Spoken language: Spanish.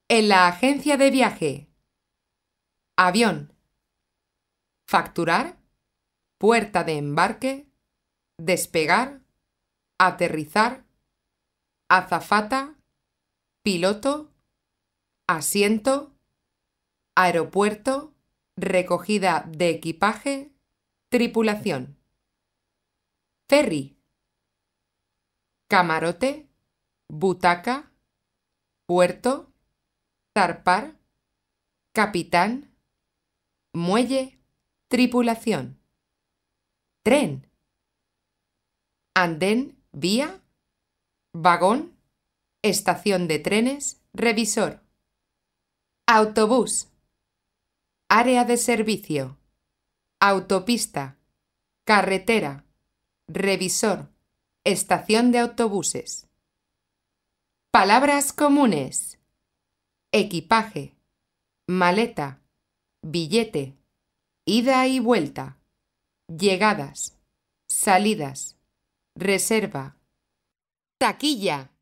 En la agencia de viaje. Avión. Facturar. Puerta de embarque. Despegar. Aterrizar. Azafata. Piloto. Asiento. Aeropuerto. Recogida de equipaje. Tripulación. Ferry. Camarote. Butaca. Puerto. Zarpar. Capitán. Muelle. Tripulación. Tren. Andén, vía. Vagón. Estación de trenes. Revisor. Autobús. Área de servicio. Autopista. Carretera. Revisor. Estación de autobuses. Palabras comunes. Equipaje. Maleta. Billete. Ida y vuelta. Llegadas. Salidas. Reserva. Taquilla.